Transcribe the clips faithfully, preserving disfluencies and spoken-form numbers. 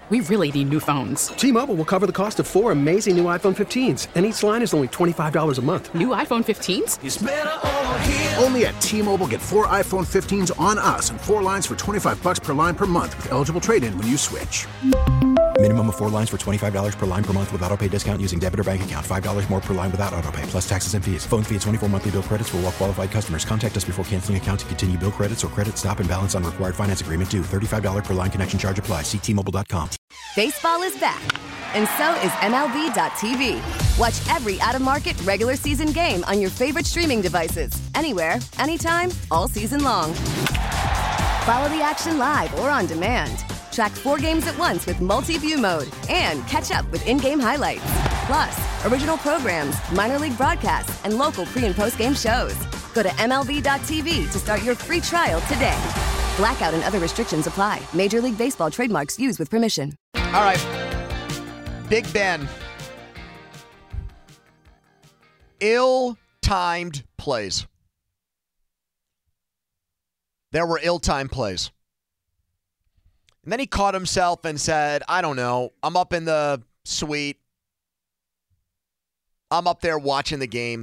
We really need new phones. T-Mobile will cover the cost of four amazing new iPhone fifteens, and each line is only twenty-five dollars a month. New iPhone fifteens? It's better over here. Only at T-Mobile, get four iPhone fifteens on us and four lines for twenty-five dollars per line per month with eligible trade-in when you switch. Minimum of four lines for twenty-five dollars per line per month with autopay discount using debit or bank account. five dollars more per line without autopay, plus taxes and fees. Phone fee at twenty-four monthly bill credits for well-qualified customers. Contact us before canceling account to continue bill credits or credit stop and balance on required finance agreement due. thirty-five dollars per line connection charge applies. See T Mobile dot com. Baseball is back, and so is M L B dot T V. Watch every out-of-market regular season game on your favorite streaming devices. Anywhere, anytime, all season long. Follow the action live or on demand. Track four games at once with multi-view mode and catch up with in-game highlights. Plus, original programs, minor league broadcasts, and local pre- and post-game shows. Go to M L B dot T V to start your free trial today. Blackout and other restrictions apply. Major League Baseball trademarks used with permission. All right. Big Ben. Ill-timed plays. There were ill-timed plays. And then he caught himself and said, I don't know, I'm up in the suite. I'm up there watching the game.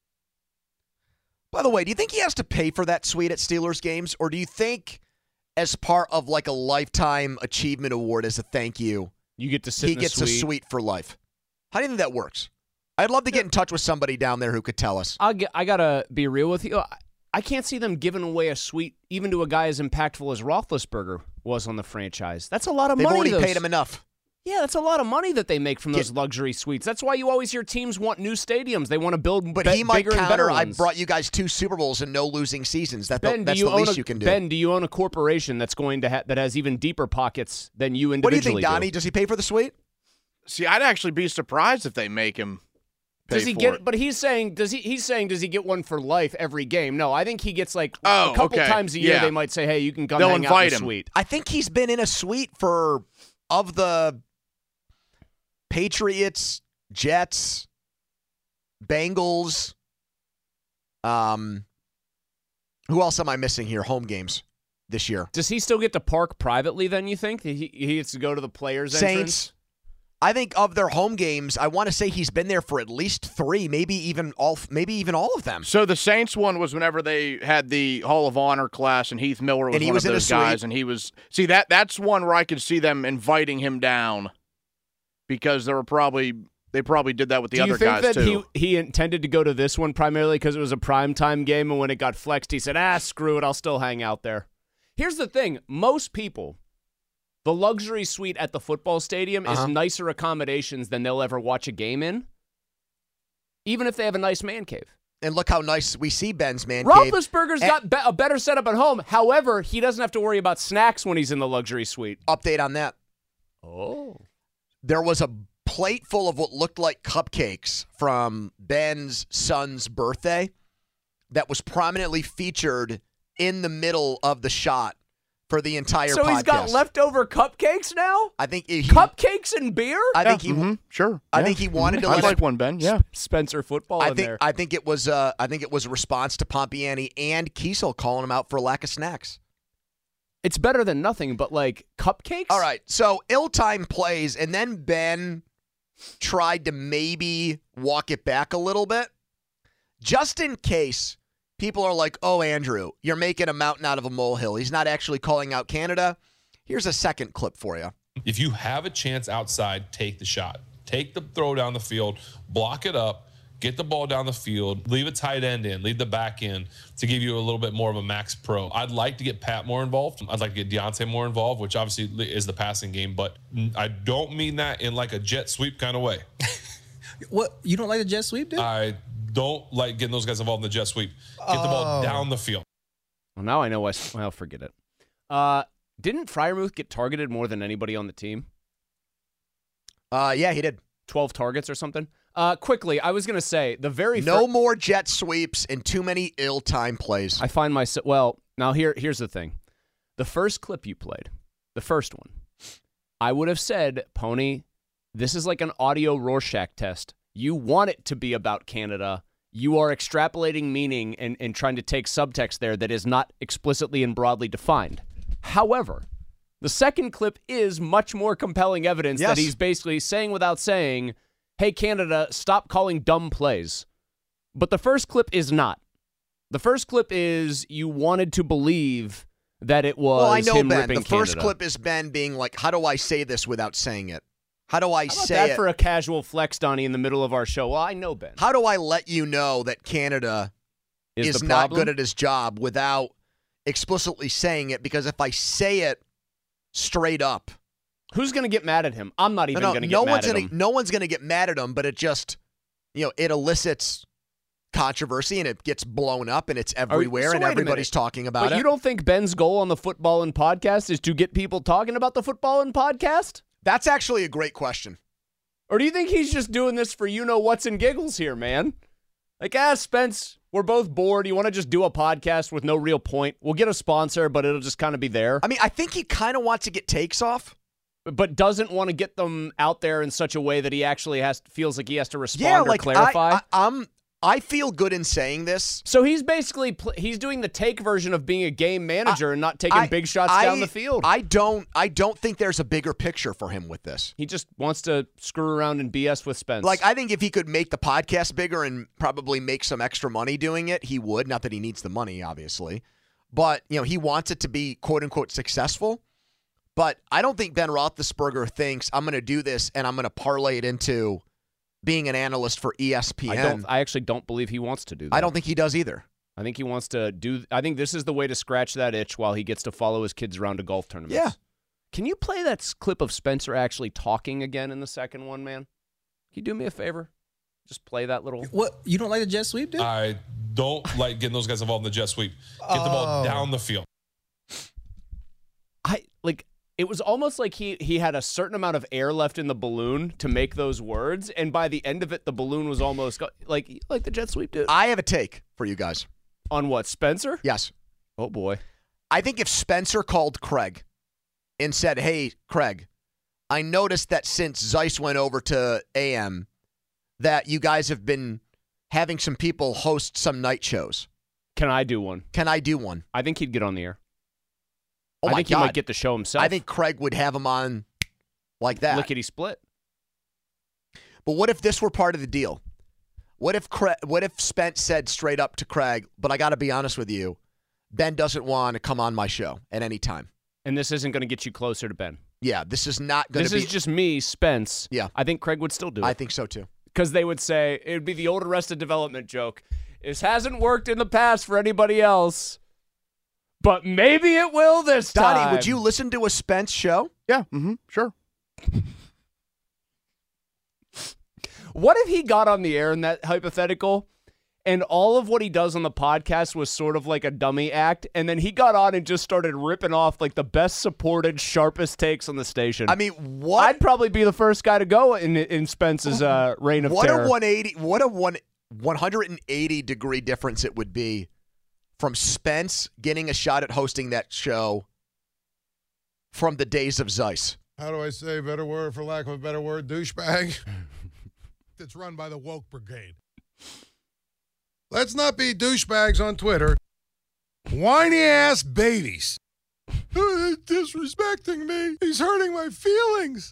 By the way, do you think he has to pay for that suite at Steelers games? Or do you think as part of like a lifetime achievement award as a thank you, you get to sit he in a gets suite. a suite for life? How do you think that works? I'd love to get in touch with somebody down there who could tell us. I'll get, I got to be real with you. I can't see them giving away a suite even to a guy as impactful as Roethlisberger was on the franchise. That's a lot of They've money. They've already those, paid him enough. Yeah, that's a lot of money that they make from those yeah. luxury suites. That's why you always hear teams want new stadiums. They want to build but be- he might bigger and counter, better I ones. brought you guys two Super Bowls and no losing seasons. That, Ben, that's do you the least own a, you can do. Ben, do you own a corporation that's going to ha- that has even deeper pockets than you individually What do you think, Donnie? do? Does he pay for the suite? See, I'd actually be surprised if they make him pay Does he for get it. But he's saying does he he's saying does he get one for life every game? No, I think he gets like oh, a couple okay. times a year yeah. they might say, "Hey, you can come They'll hang invite out in the him. suite." I think he's been in a suite for of the Patriots, Jets, Bengals. Um, who else am I missing here? Home games this year. Does he still get to park privately then, you think? He, he gets to go to the players' Saints. entrance? I think of their home games, I want to say he's been there for at least three, maybe even all maybe even all of them. So the Saints one was whenever they had the Hall of Honor class and Heath Miller was and he one was of in those a suite. guys. And he was see that that's one where I could see them inviting him down because there were probably they probably did that with the Do other you think guys that too. he he intended to go to this one primarily because it was a primetime game, and when it got flexed, he said, "Ah, screw it, I'll still hang out there." Here's the thing: most people. The luxury suite at the football stadium uh-huh. is nicer accommodations than they'll ever watch a game in, even if they have a nice man cave. And look how nice we see Ben's man cave. Roethlisberger's got be- a better setup at home. However, he doesn't have to worry about snacks when he's in the luxury suite. Update on that. Oh. There was a plate full of what looked like cupcakes from Ben's son's birthday that was prominently featured in the middle of the shot for the entire so podcast. He's got leftover cupcakes now? I think he, Cupcakes and beer? I yeah, think he mm-hmm, sure. I yeah. think he wanted mm-hmm. to I'd let like one, Ben. Yeah. Spencer football I in think there. I think it was uh I think it was a response to Pompiani and Kiesel calling him out for lack of snacks. It's better than nothing, but like cupcakes? All right. So ill-timed plays, and then Ben tried to maybe walk it back a little bit. Just in case people are like, oh, Andrew, you're making a mountain out of a molehill. He's not actually calling out Canada. Here's a second clip for you. If you have a chance outside, take the shot. Take the throw down the field, block it up, get the ball down the field, leave a tight end in, leave the back in to give you a little bit more of a max pro. I'd like to get Pat more involved. I'd like to get Deontay more involved, which obviously is the passing game, but I don't mean that in like a jet sweep kind of way. What? You don't like the jet sweep, dude? I don't like getting those guys involved in the jet sweep. Get the ball Oh. down the field. Well, now I know why. Well, forget it. Uh, didn't Freiermuth get targeted more than anybody on the team? Uh, yeah, he did. twelve targets or something? Uh, quickly, I was going to say, the very No fir- more jet sweeps and too many ill-timed plays. I find myself, well, now here, here's the thing. The first clip you played, the first one, I would have said, Pony, this is like an audio Rorschach test. You want it to be about Canada. You are extrapolating meaning and, and trying to take subtext there that is not explicitly and broadly defined. However, The second clip is much more compelling evidence Yes. that he's basically saying without saying, hey, Canada, stop calling dumb plays. But the first clip is not. The first clip is you wanted to believe that it was Well, I know, him Ben. ripping The first Canada. clip is Ben being like, how do I say this without saying it? How do I How about say that it? for a casual flex, Donnie, in the middle of our show? Well, I know, Ben. How do I let you know that Canada Is is, the not problem? good at his job without explicitly saying it? Because if I say it straight up, Who's going to get mad at him? I'm not even no, no, going to get no mad one's at gonna, him. no one's going to get mad at him, but it just, you know, it elicits controversy and it gets blown up and it's everywhere so and wait a everybody's minute. talking about But it. you don't think Ben's goal on the Football and Podcast is to get people talking about the Football and Podcast? That's actually a great question. Or do you think he's just doing this for you-know-what's and giggles here, man? Like, ah, Spence, we're both bored. You want to just do a podcast with no real point? We'll get a sponsor, but it'll just kind of be there. I mean, I think he kind of wants to get takes off. But doesn't want to get them out there in such a way that he actually has feels like he has to respond Yeah, or like clarify. I, I, I'm, I feel good in saying this. So he's basically pl- he's doing the take version of being a game manager I, and not taking I, big shots I, down the field. I don't. I don't think there's a bigger picture for him with this. He just wants to screw around and B S with Spence. Like, I think if he could make the podcast bigger and probably make some extra money doing it, he would. Not that he needs the money, obviously. But, you know, he wants it to be quote-unquote successful. But I don't think Ben Roethlisberger thinks I'm going to do this and I'm going to parlay it into being an analyst for E S P N. I don't. I actually don't believe he wants to do that. I don't think he does either. I think he wants to do. I think this is the way to scratch that itch while he gets to follow his kids around to golf tournaments. Yeah. Can you play that s- clip of Spencer actually talking again in the second one, man? Can you do me a favor? Just play that little. What? You don't like the jet sweep, dude? I don't like getting those guys involved in the jet sweep. Get the ball Oh. down the field. I like. It was almost like he he had a certain amount of air left in the balloon to make those words, and by the end of it, the balloon was almost go- like like the jet sweep, dude. I have a take for you guys. On what, Spencer? Yes. Oh boy. I think if Spencer called Craig and said, hey, Craig, I noticed that since Zeiss went over to A M that you guys have been having some people host some night shows. Can I do one? Can I do one? I think he'd get on the air. Oh, I my think God. he might get the show himself. I think Craig would have him on like that. Lickety split. But what if this were part of the deal? What if Craig, what if Spence said straight up to Craig, but I got to be honest with you, Ben doesn't want to come on my show at any time. And this isn't going to get you closer to Ben. Yeah, this is not going to This be. is just me, Spence. Yeah. I think Craig would still do it. I think so too. Because they would say, it would be the old Arrested Development joke. This hasn't worked in the past for anybody else, but maybe it will this time. Donnie, would you listen to a Spence show? Yeah, mm-hmm, sure. What if he got on the air in that hypothetical and all of what he does on the podcast was sort of like a dummy act, and then he got on and just started ripping off like the best supported, sharpest takes on the station? I mean, what? I'd probably be the first guy to go in in Spence's uh, reign of what terror. a one eighty, what a one one hundred eighty degree difference it would be from Spence getting a shot at hosting that show from the days of Zeiss. How do I say a better word, for lack of a better word, douchebag? That's run by the woke brigade. Let's not be douchebags on Twitter. Whiny ass babies. Oh, he's disrespecting me. He's hurting my feelings.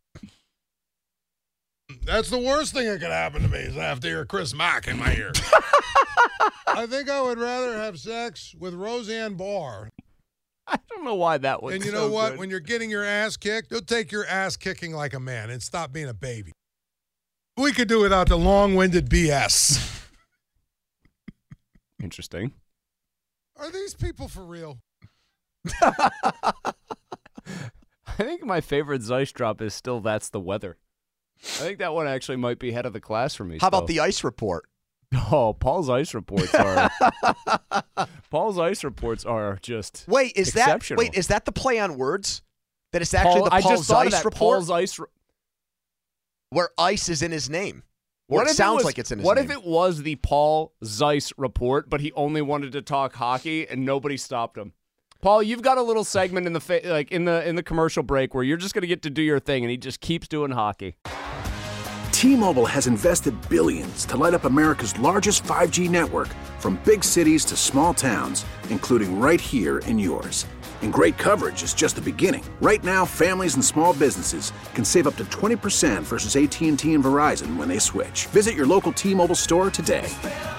That's the worst thing that could happen to me is I have to hear Chris Mack in my ear. I think I would rather have sex with Roseanne Barr. I don't know why that was. And you know what? When you're getting your ass kicked, you'll take your ass kicking like a man and stop being a baby. We could do without the long-winded B S. Interesting. Are these people for real? I think my favorite Zeiss drop is still That's the Weather. I think that one actually might be head of the class for me. How still. about the ice report? Oh, Paul's ice reports are Paul's ice reports are just Wait, is that exceptional. wait, is that the play on words? That it's actually Paul, the I Paul just thought of Zeiss that. report? Paul's ice re- where ice is in his name. Or What it if sounds was, like it's in his What name. if it was the Paul Zeiss report, but he only wanted to talk hockey and nobody stopped him? Paul, you've got a little segment in the fa- like in the in the commercial break where you're just going to get to do your thing, and he just keeps doing hockey. T-Mobile has invested billions to light up America's largest five G network, from big cities to small towns, including right here in yours. And great coverage is just the beginning. Right now, families and small businesses can save up to twenty percent versus A T and T and Verizon when they switch. Visit your local T-Mobile store today.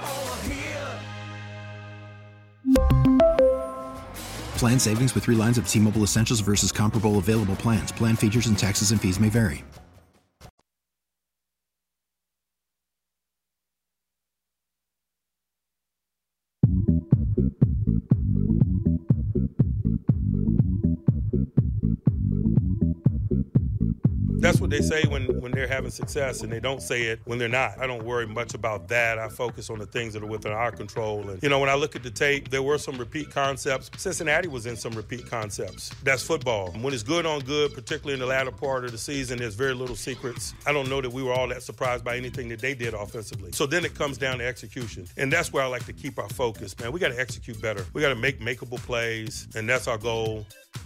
Plan savings with three lines of T-Mobile Essentials versus comparable available plans. Plan features and taxes and fees may vary. That's what they say when, when they're having success, and they don't say it when they're not. I don't worry much about that. I focus on the things that are within our control. And, you know, when I look at the tape, there were some repeat concepts. Cincinnati was in some repeat concepts. That's football. When it's good on good, particularly in the latter part of the season, there's very little secrets. I don't know that we were all that surprised by anything that they did offensively. So then it comes down to execution. And that's where I like to keep our focus, man. We got to execute better. We got to make makeable plays, and that's our goal.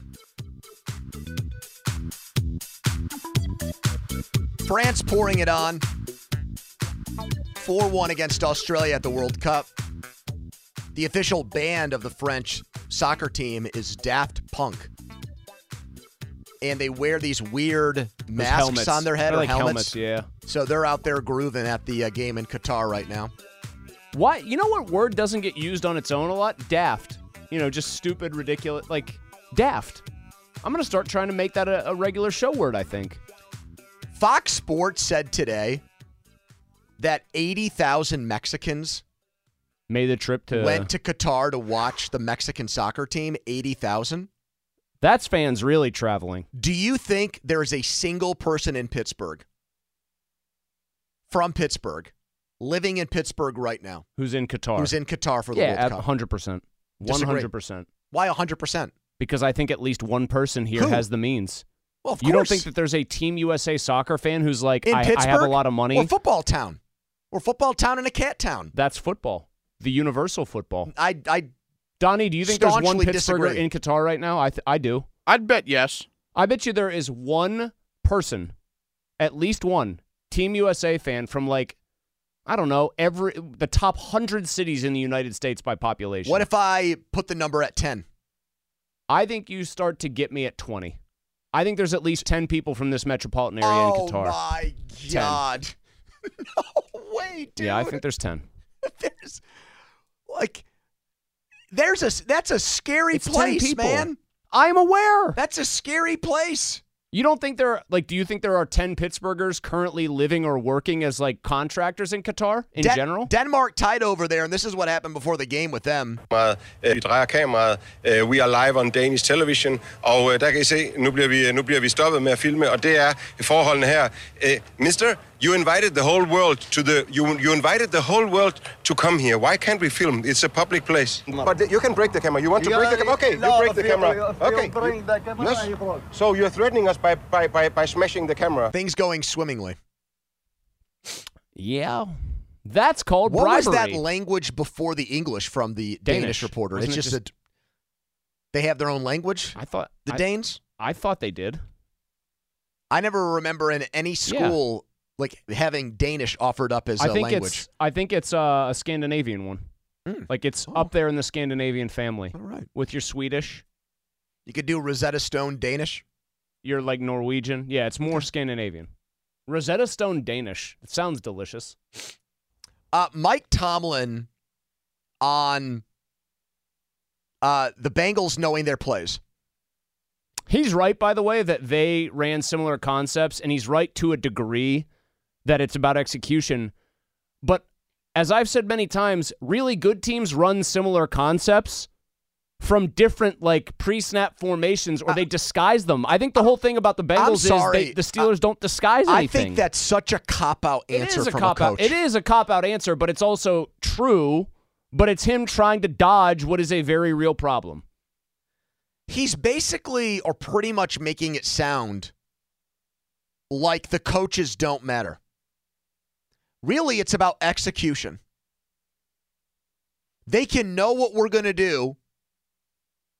France pouring it on. four one against Australia at the World Cup. The official band of the French soccer team is Daft Punk. And they wear these weird masks helmets. on their head They're or like helmets. helmets, yeah. So they're out there grooving at the uh, game in Qatar right now. Why? You know what word doesn't get used on its own a lot? Daft. You know, just stupid, ridiculous. Like, daft. I'm going to start trying to make that a, a regular show word, I think. Fox Sports said today that eighty thousand Mexicans made the trip to went to Qatar to watch the Mexican soccer team. eighty thousand. That's fans really traveling. Do you think there is a single person in Pittsburgh, from Pittsburgh, living in Pittsburgh right now, Who's in Qatar? who's in Qatar for the yeah, World at Cup? one hundred percent. one hundred percent. Why one hundred percent? Because I think at least one person here Who? has the means. Well, of you don't course. think that there's a Team U S A soccer fan who's like, In I, Pittsburgh? I have a lot of money? We're football town. We're football town and a cat town. That's football. The universal football. I, I Donnie, do you think there's one staunchly Pittsburgher disagree. in Qatar right now? I th- I do. I'd bet yes. I bet you there is one person, at least one, Team U S A fan from like, I don't know, every the top one hundred cities in the United States by population. What if I put the number at ten? I think you start to get me at twenty. I think there's at least ten people from this metropolitan area oh in Qatar. Oh, my God. No way, dude. Yeah, I think there's ten. There's, like, there's a, that's a scary It's ten place, people. man. I'm aware. That's a scary place. You don't think there are, like, do you think there are ten Pittsburghers currently living or working as, like, contractors in Qatar in Den- general? Denmark tied over there, and this is what happened before the game with them. Uh, vi drejer kameraet. Uh, we are live on Danish television, og uh, der kan I se, nu bliver vi nu bliver vi stoppet med at filme, og det er forholdene her. Uh, mister, you invited the whole world to the you you invited the whole world to come here. Why can't we film? It's a public place. But you can break the camera. You want to break the camera? Okay, you break the camera. Okay. Yes. So you're threatening us by by by by smashing the camera. Things going swimmingly. Yeah. That's called what bribery. What was that language before the English from the Danish, Danish reporter? Wasn't it's it just, just a, they have their own language? I thought The I, Danes? I thought they did. I never remember in any school like having Danish offered up as I a think language. It's, I think it's uh, a Scandinavian one. Mm. Like it's Oh. up there in the Scandinavian family. All right. With your Swedish, You could do Rosetta Stone Danish. you're like Norwegian. Yeah, it's more Scandinavian. Rosetta Stone Danish. It sounds delicious. Uh, Mike Tomlin on uh, the Bengals knowing their plays. He's right, by the way, that they ran similar concepts, and he's right to a degree that it's about execution. But as I've said many times, really good teams run similar concepts from different like pre-snap formations, or they disguise them. I think the whole thing about the Bengals is sorry. they, the Steelers don't disguise anything. I think that's such a cop-out It answer is a from cop a out. coach. It is a cop-out answer, but it's also true. But it's him trying to dodge what is a very real problem. He's basically or pretty much making it sound like the coaches don't matter. Really, it's about execution. They can know what we're going to do,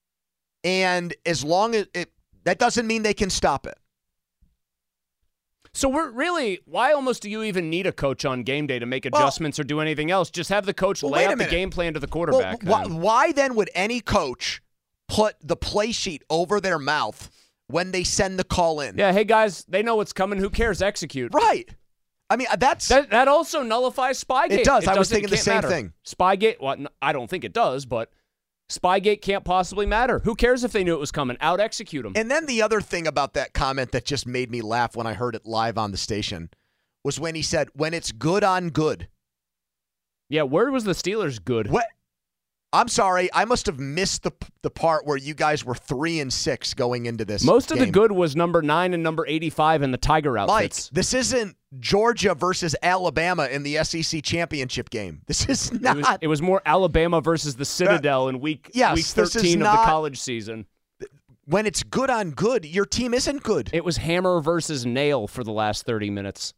and as long as it, that doesn't mean they can stop it. So we're really, why almost do you even need a coach on game day to make adjustments well, or do anything else? Just have the coach well, lay out the game plan to the quarterback. Well, why, why then would any coach put the play sheet over their mouth when they send the call in? Yeah, hey guys, they know what's coming. Who cares? Execute. Right. I mean, that's that, that also nullifies Spygate. It does. It I was thinking the same matter. thing. Spygate, well, I don't think it does, but Spygate can't possibly matter. Who cares if they knew it was coming? Out execute them. And then the other thing about that comment that just made me laugh when I heard it live on the station was when he said, when it's good on good. Yeah, where was the Steelers good? What? I'm sorry, I must have missed the the part where you guys were three and six going into this. Most of game. the good was number nine and number eighty-five in the Tiger outfits. Mike, this isn't Georgia versus Alabama in the S E C championship game. This is not. It was, it was more Alabama versus the Citadel in week yes, week thirteen of not, the college season. When it's good on good, your team isn't good. It was hammer versus nail for the last thirty minutes.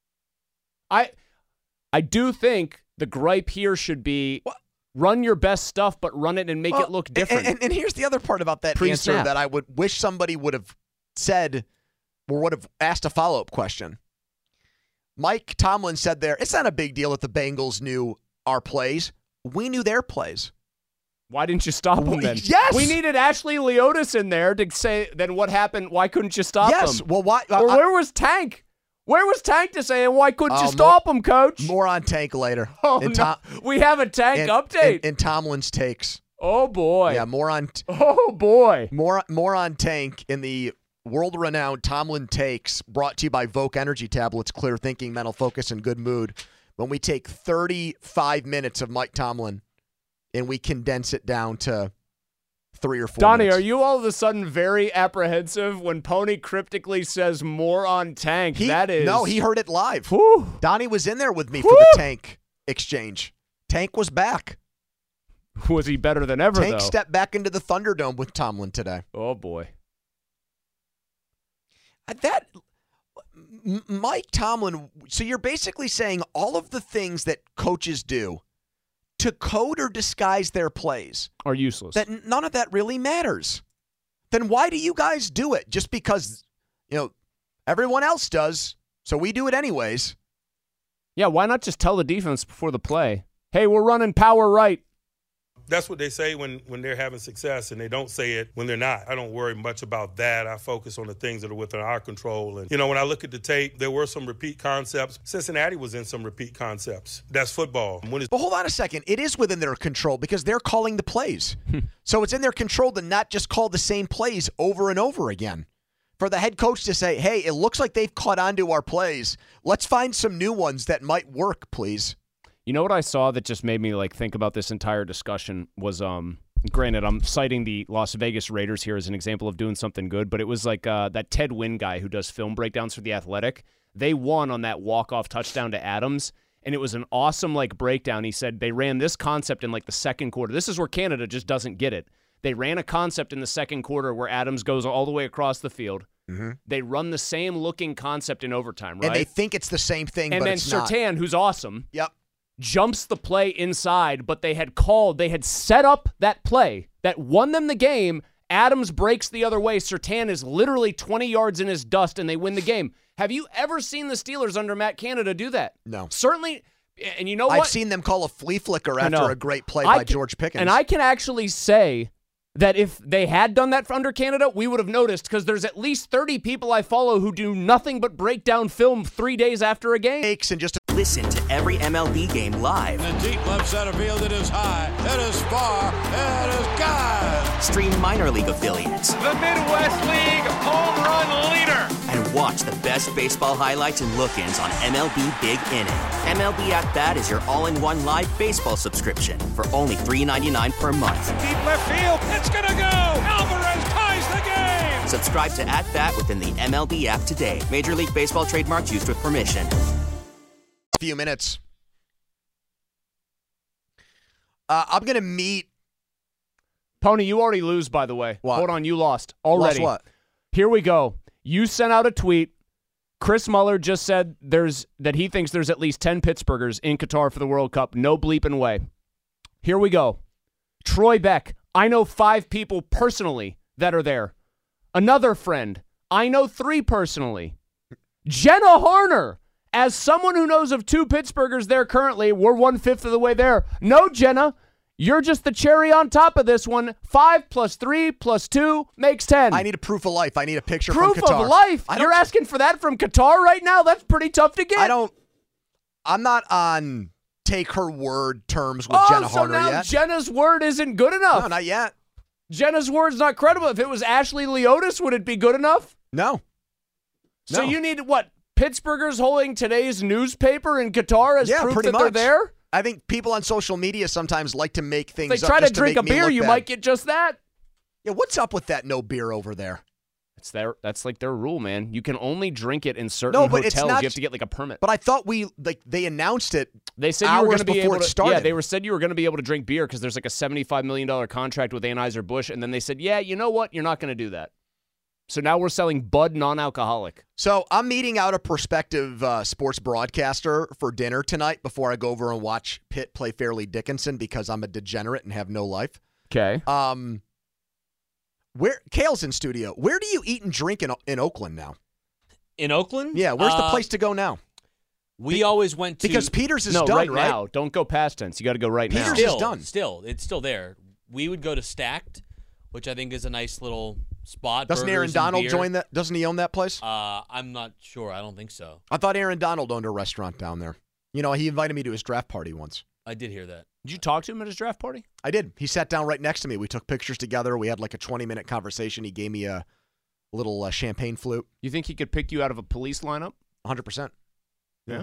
I, I do think the gripe here should be. What? Run your best stuff, but run it and make well, it look different. And, and, and here's the other part about that Pre-snap. answer that I would wish somebody would have said or would have asked a follow-up question. Mike Tomlin said there, it's not a big deal that the Bengals knew our plays. We knew their plays. Why didn't you stop them then? Yes! We needed Ashley Leotis in there to say, then what happened? Why couldn't you stop yes. them? Well, why? Uh, or where was Tank? Where was Tank to say, why couldn't uh, you stop more, him, Coach? More on Tank later. Oh, in no. Tom, we have a Tank in, update. In, in Tomlin's takes. Oh, boy. Yeah, more on. Oh, boy. More, more on Tank in the world-renowned Tomlin Takes, brought to you by Voke Energy Tablets, clear thinking, mental focus, and good mood. When we take thirty-five minutes of Mike Tomlin and we condense it down to three or four Donnie, minutes. are you all of a sudden very apprehensive when Pony cryptically says more on Tank? He, that is no, he heard it live. Whew. Donnie was in there with me Whew. for the Tank exchange. Tank was back. Was he better than ever, Tank though? stepped back into the Thunderdome with Tomlin today. Oh, boy. That M- Mike Tomlin, so you're basically saying all of the things that coaches do to code or disguise their plays are useless. That n- none of that really matters. Then why do you guys do it? Just because, you know, everyone else does, so we do it anyways. Yeah, why not just tell the defense before the play, hey, we're running power right. That's what they say when, when they're having success, and they don't say it when they're not. I don't worry much about that. I focus on the things that are within our control. And, you know, when I look at the tape, there were some repeat concepts. Cincinnati was in some repeat concepts. That's football. When it's- but hold on a second. It is within their control because they're calling the plays. So it's in their control to not just call the same plays over and over again. For the head coach to say, hey, it looks like they've caught on to our plays. Let's find some new ones that might work, please. You know what I saw that just made me like think about this entire discussion was, um, granted, I'm citing the Las Vegas Raiders here as an example of doing something good, but it was like uh, that Ted Wynn guy who does film breakdowns for The Athletic. They won on that walk-off touchdown to Adams, and it was an awesome like breakdown. He said they ran this concept in like the second quarter. This is where Canada just doesn't get it. They ran a concept in the second quarter where Adams goes all the way across the field. Mm-hmm. They run the same looking concept in overtime, right? And they think it's the same thing, and but then it's Surtain, not. who's awesome, Yep. jumps the play inside, but they had called, they had set up that play that won them the game. Adams breaks the other way. Surtain is literally twenty yards in his dust, and they win the game. Have you ever seen the Steelers under Matt Canada do that? No. Certainly, and you know I've what? seen them call a flea flicker I after know. a great play I by can- George Pickens. And I can actually say that if they had done that for under Canada, we would have noticed because there's at least thirty people I follow who do nothing but break down film three days after a game. And just Listen to every M L B game live. In the deep left center field, it is high, it is far, it is gone. Stream minor league affiliates. The Midwest League home run leader. And watch the best baseball highlights and look-ins on M L B Big Inning. M L B At Bat is your all-in-one live baseball subscription for only three dollars and ninety-nine cents per month. Deep left field, it's gonna go. Alvarez ties the game. Subscribe to At Bat within the M L B app today. Major League Baseball trademarks used with permission. Few minutes. Uh, I'm going to meet. Pony, you already lose, by the way. What? Hold on, you lost already. Lost what? Here we go. You sent out a tweet. Chris Muller just said there's that he thinks there's at least ten Pittsburghers in Qatar for the World Cup. No bleeping way. Here we go. Troy Beck. I know five people personally that are there. Another friend. I know three personally. Jenna Horner, as someone who knows of two Pittsburghers there currently, we're one-fifth of the way there. No, Jenna, you're just the cherry on top of this one. Five plus three plus two makes ten. I need a proof of life. I need a picture proof from Qatar. of life? You're asking for that from Qatar right now? That's pretty tough to get. I don't, I'm not on take her word terms with oh, Jenna so Horner now yet. Jenna's word isn't good enough. No, not yet. Jenna's word's not credible. If it was Ashley Leotis, would it be good enough? No. So No. you need, what, Pittsburghers holding today's newspaper in Qatar as yeah, proof pretty that much. they're there? I think people on social media sometimes like to make things If they up try to just drink make a me beer, look you bad. might get just that. Yeah, what's up with that no beer over there? It's their, that's like their rule, man. You can only drink it in certain No, but hotels. it's not, you have to get like a permit. But I thought we, like, they announced it They said you hours were going to be before able it to. started. Yeah, they were said you were going to be able to drink beer because there's like a seventy-five million dollars contract with Anheuser-Busch, and then they said, yeah, you know what? You're not going to do that. So now we're selling Bud non-alcoholic. So I'm meeting out a prospective uh, sports broadcaster for dinner tonight before I go over and watch Pitt play Fairleigh Dickinson because I'm a degenerate and have no life. Okay. Um, where Kale's in studio. Where do you eat and drink in in Oakland now? In Oakland? Yeah, where's the Uh, place to go now? We Be- always went to because Peters is no, done, right, right? now. Don't go past tense. You got to go right Peters now. is still, done. Still, it's still there. We would go to Stacked, which I think is a nice little spot. Doesn't Aaron burgers and Donald beer. join that? Doesn't he own that place? Uh, I'm not sure. I don't think so. I thought Aaron Donald owned a restaurant down there. You know, he invited me to his draft party once. I did hear that. Did you talk to him at his draft party? I did. He sat down right next to me. We took pictures together. We had like a twenty-minute conversation. He gave me a little uh, champagne flute. You think he could pick you out of a police lineup? one hundred percent. Yeah.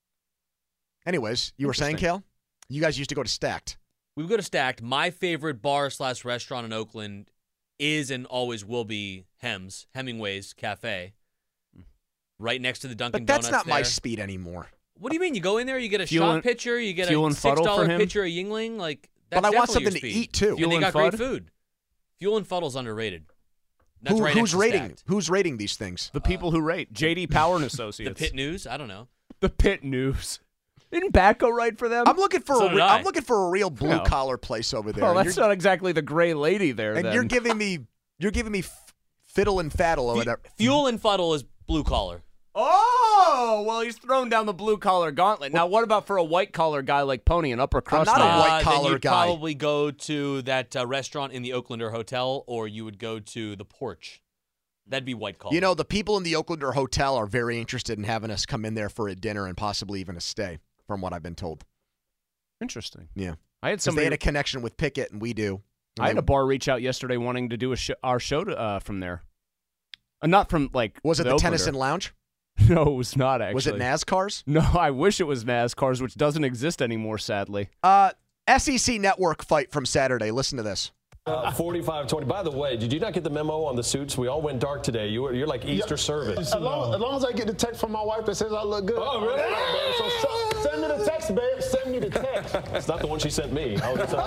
Anyways, you were saying, Kale? You guys used to go to Stacked. We would go to Stacked. My favorite bar slash restaurant in Oakland is and always will be Hems, Hemingway's Cafe, right next to the Dunkin' But that's Donuts not my there. speed anymore. What do you mean? You go in there, you get a Fuel shot and- pitcher, you get fuel a and six fuddle dollar for him? pitcher of Yingling. Like, that's But I want definitely your something to speed. eat, too. And Fuel they and got great Fudd? food. Fuel and Fuddle's underrated. That's Who, right who's next to rating? Stacked. Who's rating these things? The people who rate. J D Power and Associates. The Pit News? I don't know. The Pit News. Didn't Batco write for them? I'm looking for So a did re- I. I'm looking for a real blue No. collar place over there. Oh, And that's you're, not exactly the gray lady there, and then. you're giving me you're giving me f- fiddle and faddle or Fu- whatever. Fuel and Fuddle is blue collar. Oh, well, he's thrown down the blue-collar gauntlet. Now, what about for a white-collar guy like Pony, an upper crust not a man? white Uh, then collar you'd guy. probably go to that uh, restaurant in the Oaklander Hotel, or you would go to the Porch. That'd be white collar. You know, the people in the Oaklander Hotel are very interested in having us come in there for a dinner and possibly even a stay, from what I've been told. Interesting. Yeah. I had 'Cause somebody. they had a connection with Pickett, and we do. And I had they- a bar reach out yesterday wanting to do a sh- our show to, uh, from there. Uh, not from, like, Was it the, Oaklander. Tennyson Lounge? No, it was not, actually. Was it NASCAR's? No, I wish it was NASCAR's, which doesn't exist anymore, sadly. Uh, S E C Network fight from Saturday. Listen to this. Uh, forty-five twenty. By the way, did you not get the memo on the suits? We all went dark today. You were, you're like Easter service. As long, as long as I get the text from my wife that says I look good. Oh, really? So send, send me the text, babe. Send me the text. It's not the one she sent me. I was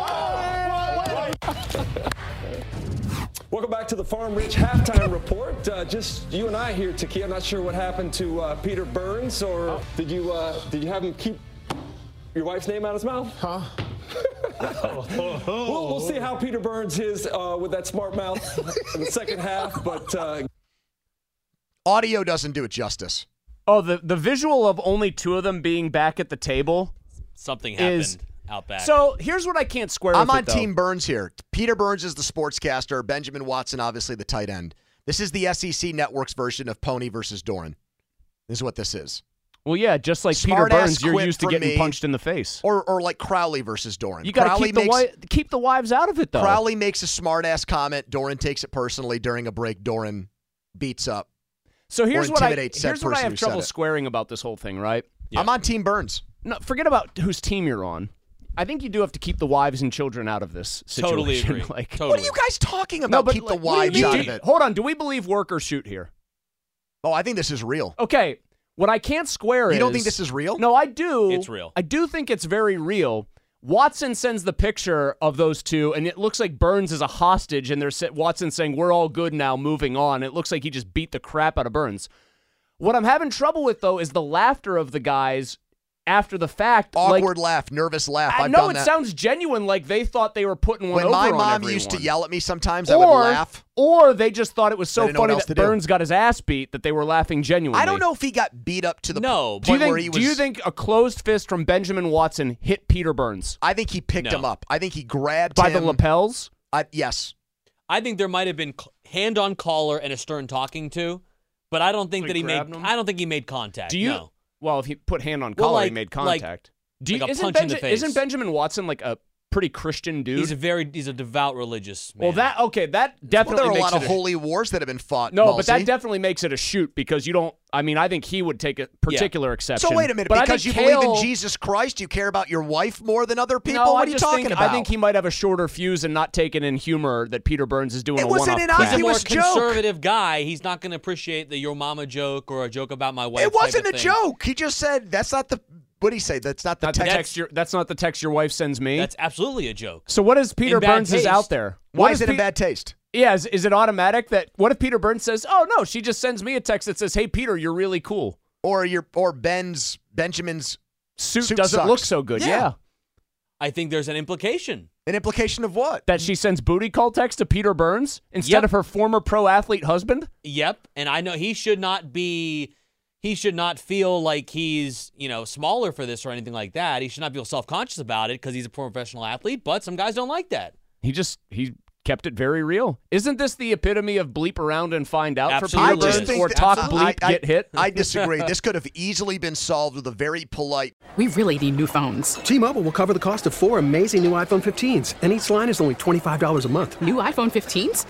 Welcome back to the Farm Rich Halftime Report. Uh, just you and I here, Taki. I'm not sure what happened to uh, Peter Burns, or did you uh, did you have him keep your wife's name out of his mouth? Huh? we'll, we'll see how Peter Burns is uh, with that smart mouth in the second half, but uh, Audio doesn't do it justice. Oh, the, the visual of only two of them being back at the table. Something happened is, out back. So here's what I can't square I'm with on it, though. Team Burns here. Peter Burns is the sportscaster. Benjamin Watson, obviously, the tight end. This is the S E C Network's version of Pony versus Doran. This is what this is. Well, yeah, just like Smart Peter ass Burns, you're quip used to from getting me. punched in the face. Or or like Crowley versus Doran. You got to Crowley keep the, makes, wi- keep the wives out of it, though. Crowley makes a smart-ass comment. Doran takes it personally. During a break, Doran beats up. So here's or what I intimidates said here's what I person have who said trouble it. squaring about this whole thing, right? I'm on Team Burns. No, forget about whose team you're on. I think you do have to keep the wives and children out of this situation. Totally agree. like, Totally. What are you guys talking about? No, but keep like, the what do you wives mean? out Do of you- it. Hold on. Do we believe work or shoot here? Oh, I think this is real. Okay. What I can't square is... You don't think this is real? No, I do. It's real. I do think it's very real. Watson sends the picture of those two, and it looks like Burns is a hostage, and there's Watson saying, we're all good now, moving on. It looks like he just beat the crap out of Burns. What I'm having trouble with, though, is the laughter of the guys after the fact. Awkward like, laugh, nervous laugh. I I've know done it that. sounds genuine, like they thought they were putting one When over my on mom everyone. used to yell at me sometimes, or, I would laugh. Or they just thought it was so They didn't know what funny else that to do. Burns got his ass beat that they were laughing genuinely. I don't know if he got beat up to the no, point do you think, where he was. Do you think a closed fist from Benjamin Watson hit Peter Burns? I think he picked No. him up. I think he grabbed By him. the lapels? I, yes. I think there might have been c- hand on collar and a stern talking to, but I don't think So that he he made. grabbed him? I don't think he made contact. Do you? No. Well, if he put hand on Well, collar, he like- made like- contact. Do you, like a isn't, punch in the Benja- face. isn't Benjamin Watson like a pretty Christian dude? He's a very. He's a devout religious man. well, that okay, that Well, definitely there are a makes lot of it holy wars that have been fought. No, but Mulsey. that definitely makes it a shoot because you don't. I mean, I think he would take a particular exception. So wait a minute, But I because you think believe Kale- in Jesus Christ, you care about your wife more than other people? No, what I are you just talking think, about? I think he might have a shorter fuse and not taking in humor that Peter Burns is doing It a wasn't one-off an crap. He's a more innocuous joke. conservative guy. He's not going to appreciate the your mama joke or a joke about my wife. It wasn't type a of thing. joke. He just said that's not the. What did he say? That's not the Not the text. text your, that's not the text your wife sends me. That's absolutely a joke. So what is Peter In bad Burns is taste. out there? Why What is it in Pe- bad taste? Yeah, is, is it automatic that what if Peter Burns says, "Oh no, she just sends me a text that says, "Hey Peter, you're really cool." Or your or Ben's Benjamin's Suit, Suit doesn't sucks. look so good. Yeah. Yeah. I think there's an implication. An implication of what? That she sends booty call text to Peter Burns instead Yep. of her former pro athlete husband? Yep, and I know he should not be. He should not feel like he's, you know, smaller for this or anything like that. He should not feel self-conscious about it because he's a professional athlete, but some guys don't like that. He just he kept it very real. Isn't this the epitome of bleep around and find out Absolutely. for Peter I just Burns? think Or that- talk I- bleep, I- get hit? I disagree. This could have easily been solved with a very polite. We really need new phones. T-Mobile will cover the cost of four amazing new iPhone fifteens, and each line is only twenty-five dollars a month. New iPhone fifteens?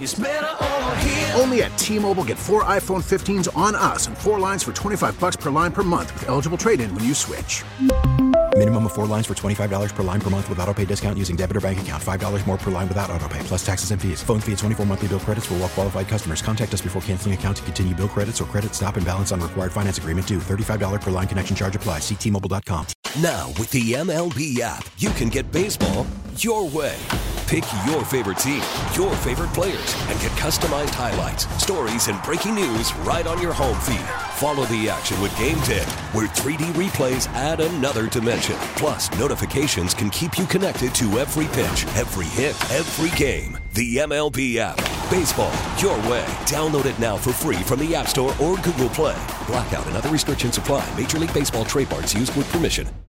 Only at T-Mobile, get four iPhone fifteens on us and four lines for twenty-five bucks per line per month with eligible trade-in when you switch. Minimum of four lines for twenty-five dollars per line per month with autopay discount using debit or bank account. five dollars more per line without autopay, plus taxes and fees. Phone fee at twenty-four monthly bill credits for well-qualified customers. Contact us before canceling account to continue bill credits or credit stop and balance on required finance agreement due. thirty-five dollars per line connection charge applies. See T Mobile dot com. Now, with the M L B app, you can get baseball your way. Pick your favorite team, your favorite players, and get customized highlights, stories, and breaking news right on your home feed. Follow the action with Game Tip, where three D replays add another dimension. Plus, notifications can keep you connected to every pitch, every hit, every game. The M L B app. Baseball your way. Download it now for free from the App Store or Google Play. Blackout and other restrictions apply. Major League Baseball trademarks used with permission.